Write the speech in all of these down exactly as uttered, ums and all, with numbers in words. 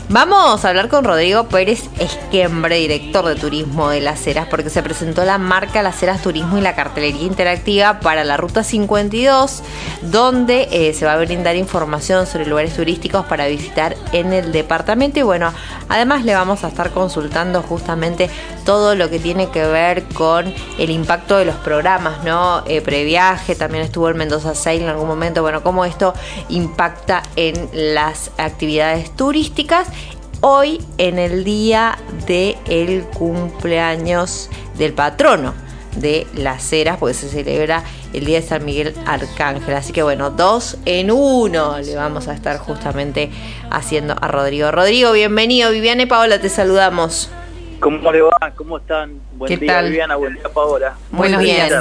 Vamos a hablar con Rodrigo Pérez Esquembre, director de turismo de Las Heras, porque se presentó la marca Las Heras Turismo y la cartelería interactiva para la Ruta cincuenta y dos, donde eh, se va a brindar información sobre lugares turísticos para visitar en el departamento. Y bueno, además le vamos a estar consultando justamente todo lo que tiene que ver con el impacto de los programas, ¿no? Eh, previaje, también estuvo el Mendoza Sail en algún momento. Bueno, cómo esto impacta en las actividades turísticas. Hoy, en el día del cumpleaños del patrono de Las Heras, porque se celebra el día de San Miguel Arcángel. Así que bueno, dos en uno le vamos a estar justamente haciendo a Rodrigo. Rodrigo, bienvenido. Viviana y Paola, te saludamos. ¿Cómo le va? ¿Cómo están? Buen ¿Qué día, tal? Viviana. Buen día, Paola. Buenos días.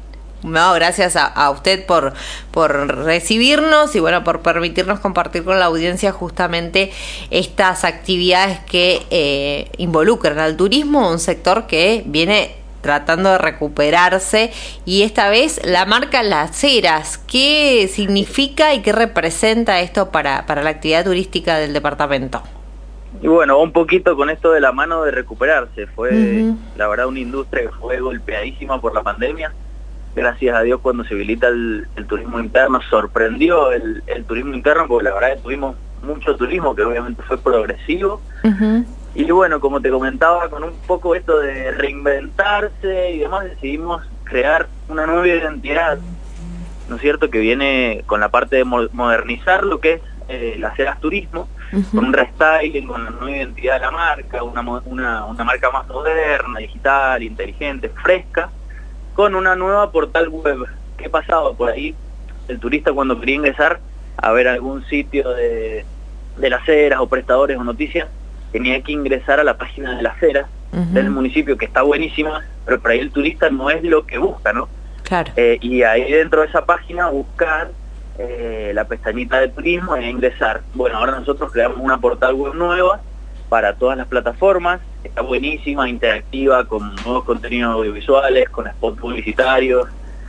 No, gracias a, a usted por, por recibirnos y bueno, por permitirnos compartir con la audiencia justamente estas actividades que eh, involucran al turismo, un sector que viene tratando de recuperarse, y esta vez la marca Las Heras. ¿Qué significa y qué representa esto para, para la actividad turística del departamento? Y bueno, un poquito con esto de la mano de recuperarse. Fue, uh-huh. la verdad, una industria que fue golpeadísima por la pandemia. Gracias a Dios, cuando se habilita el, el turismo interno, sorprendió el, el turismo interno, porque la verdad que tuvimos mucho turismo, que obviamente fue progresivo. Uh-huh. Y bueno, como te comentaba, con un poco esto de reinventarse y demás, decidimos crear una nueva identidad, ¿no es cierto?, que viene con la parte de modernizar lo que es eh, Las Heras Turismo, uh-huh. con un restyling, con la nueva identidad de la marca, una, una, una marca más moderna, digital, inteligente, fresca, con una nueva portal web. ¿Qué pasaba por ahí? El turista, cuando quería ingresar a ver algún sitio de, de Las Heras o prestadores o noticias, tenía que ingresar a la página de Las Heras, uh-huh. del municipio, que está buenísima, pero por ahí el turista no es lo que busca, ¿no? Claro. Eh, y ahí dentro de esa página buscar eh, la pestañita de turismo e ingresar. Bueno, ahora nosotros creamos una portal web nueva para todas las plataformas. Está buenísima, interactiva, con nuevos contenidos audiovisuales, con spots publicitarios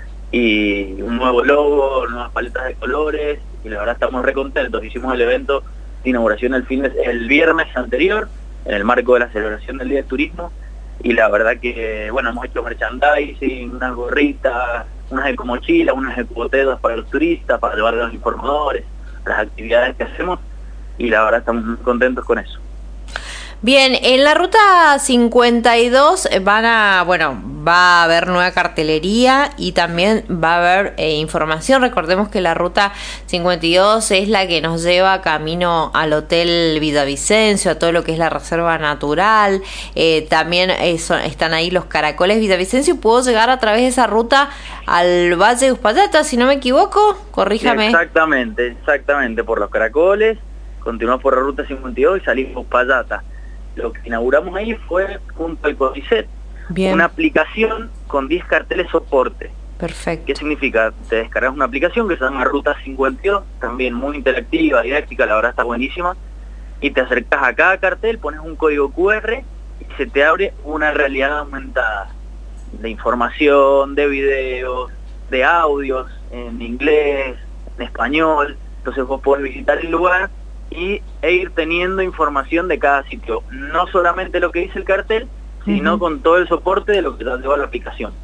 y un nuevo logo, nuevas paletas de colores, y la verdad estamos re contentos. Hicimos el evento de inauguración el, fin de, el viernes anterior, en el marco de la celebración del Día del Turismo, y la verdad que, bueno, hemos hecho merchandising, unas gorritas, unas ecomochilas, unas ecobotellas para los turistas, para llevar a los informadores, las actividades que hacemos, y la verdad estamos muy contentos con eso. Bien, en la Ruta cincuenta y dos van a, bueno, va a haber nueva cartelería y también va a haber eh, información. Recordemos que la Ruta cincuenta y dos es la que nos lleva camino al Hotel Villavicencio, a todo lo que es la Reserva Natural. Eh, también eso, están ahí los Caracoles Villavicencio, y puedo llegar a través de esa ruta al Valle de Uspallata, si no me equivoco, corríjame. Exactamente, exactamente, por los Caracoles, continuamos por la Ruta cincuenta y dos y salimos a Uspallata. Lo que inauguramos ahí fue, junto al CONICET, una aplicación con diez carteles soporte. Perfecto. ¿Qué significa? Te descargas una aplicación que se llama Ruta cincuenta y dos, también muy interactiva, didáctica, la verdad está buenísima, y te acercas a cada cartel, pones un código cu erre y se te abre una realidad aumentada de información, de videos, de audios, en inglés, en español. Entonces vos podés visitar el lugar y e ir teniendo información de cada sitio, no solamente lo que dice el cartel, sino uh-huh. con todo el soporte de lo que te lleva la aplicación.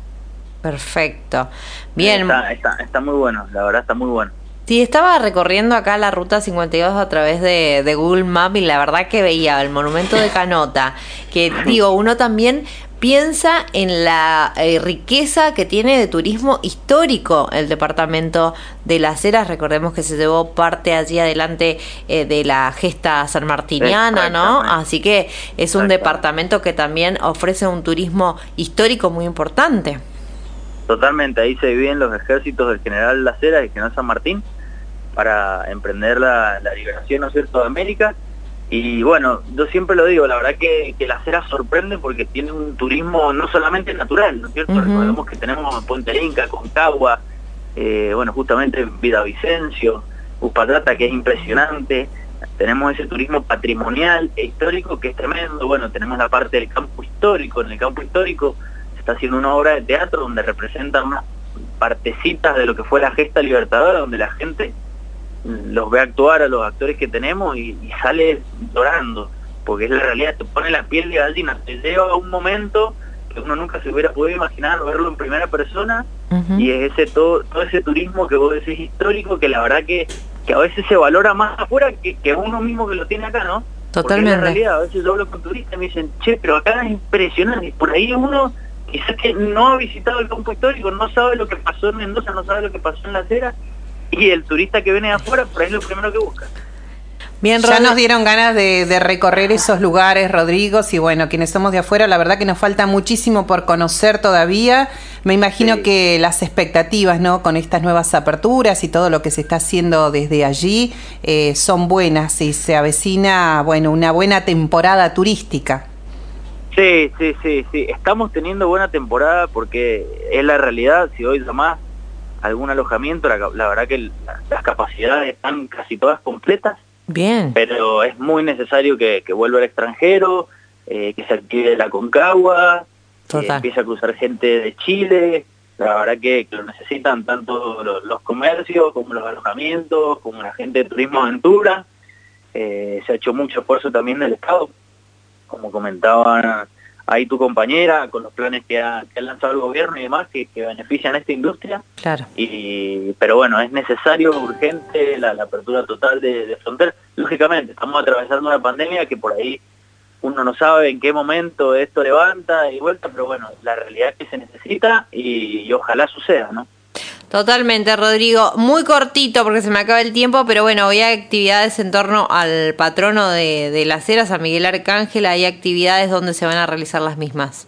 Perfecto. Bien. Está, está, está muy bueno, la verdad está muy bueno. Sí, estaba recorriendo acá la Ruta cincuenta y dos a través de, de Google Maps, y la verdad que veía el monumento de Canota, que digo, uno también piensa en la eh, riqueza que tiene de turismo histórico el departamento de Las Heras. Recordemos que se llevó parte allí adelante eh, de la gesta sanmartiniana, ¿no? Así que es un departamento que también ofrece un turismo histórico muy importante. Totalmente, ahí se dividen los ejércitos del general Las Heras y el general San Martín para emprender la, la liberación, ¿no es cierto?, de América. Y bueno, yo siempre lo digo, la verdad que, que Las Heras sorprende porque tiene un turismo no solamente natural, ¿no es cierto? Uh-huh. Recordemos que tenemos Puente Inca, Concagua, eh, bueno, justamente Villavicencio, Uspallata, que es impresionante. Tenemos ese turismo patrimonial e histórico que es tremendo. Bueno, tenemos la parte del campo histórico. En el campo histórico se está haciendo una obra de teatro donde representan unas partecitas de lo que fue la gesta libertadora, donde la gente los ve actuar a los actores que tenemos y, y sale llorando, porque es la realidad, te pone la piel de gallina, te lleva a un momento que uno nunca se hubiera podido imaginar verlo en primera persona. Uh-huh. Y es ese todo, todo ese turismo que vos decís histórico, que la verdad que, que a veces se valora más afuera que, que uno mismo que lo tiene acá, ¿no? Totalmente. Porque en realidad, a veces yo hablo con turistas y me dicen, che, pero acá es impresionante, por ahí uno quizás que no ha visitado el campo histórico, no sabe lo que pasó en Mendoza, no sabe lo que pasó en Las Heras, y el turista que viene de afuera, por ahí es lo primero que busca. Bien, ya nos dieron ganas de, de recorrer esos lugares, Rodrigo, y bueno, quienes somos de afuera, la verdad que nos falta muchísimo por conocer todavía. Me imagino sí. que las expectativas, ¿no?, con estas nuevas aperturas y todo lo que se está haciendo desde allí, eh, son buenas y se avecina, bueno, una buena temporada turística. Sí, sí, sí, sí. Estamos teniendo buena temporada porque es la realidad. Si hoy llamás a algún alojamiento, la, la verdad que la, las capacidades están casi todas completas. Bien. Pero es muy necesario que, que vuelva el extranjero, eh, que se active la Concagua, Total. que empiece a cruzar gente de Chile. La verdad que, que lo necesitan tanto los, los comercios como los alojamientos, como la gente de turismo aventura. Eh, se ha hecho mucho esfuerzo también del Estado, como comentaba ahí tu compañera, con los planes que ha, que ha lanzado el gobierno y demás, que, que benefician a esta industria. Claro. Y, pero bueno, es necesario, urgente, la, la apertura total de, de fronteras. Lógicamente, estamos atravesando una pandemia que por ahí uno no sabe en qué momento esto levanta y vuelta, pero bueno, la realidad es que se necesita y, y ojalá suceda, ¿no? Totalmente, Rodrigo. Muy cortito porque se me acaba el tiempo, pero bueno, hoy hay actividades en torno al patrono de, de Las Heras, San Miguel Arcángel. Hay actividades donde se van a realizar las mismas.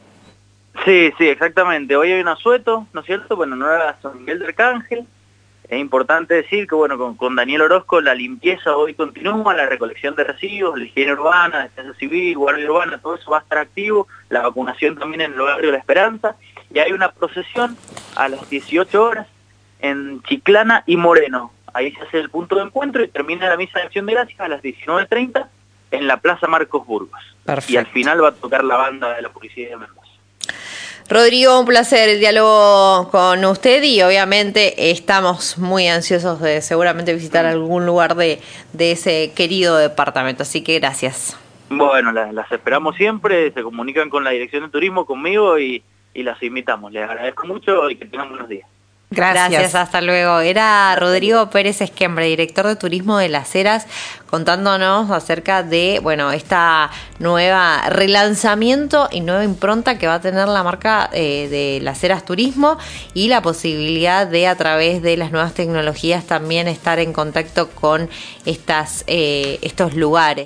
Sí, sí, exactamente. Hoy hay un asueto, ¿no es cierto? Bueno, no era San Miguel de Arcángel. Es importante decir que, bueno, con, con Daniel Orozco la limpieza hoy continúa, la recolección de residuos, la higiene urbana, defensa civil, guardia urbana, todo eso va a estar activo, la vacunación también en el barrio La Esperanza, y hay una procesión a las dieciocho horas en Chiclana y Moreno. Ahí se hace el punto de encuentro y termina la misa de acción de gracias a las diecinueve treinta en la Plaza Marcos Burgos. Perfecto. Y al final va a tocar la banda de la policía de Mendoza. Rodrigo, un placer el diálogo con usted y obviamente estamos muy ansiosos de seguramente visitar algún lugar de, de ese querido departamento, así que gracias. Bueno, las, las esperamos siempre, se comunican con la Dirección de Turismo, conmigo y, y las invitamos. Les agradezco mucho y que tengan buenos días. Gracias. Gracias, hasta luego. Era Rodrigo Pérez Esquembre, director de Turismo de Las Heras, contándonos acerca de, bueno, esta nueva relanzamiento y nueva impronta que va a tener la marca eh, de Las Heras Turismo y la posibilidad de, a través de las nuevas tecnologías, también estar en contacto con estas eh, estos lugares.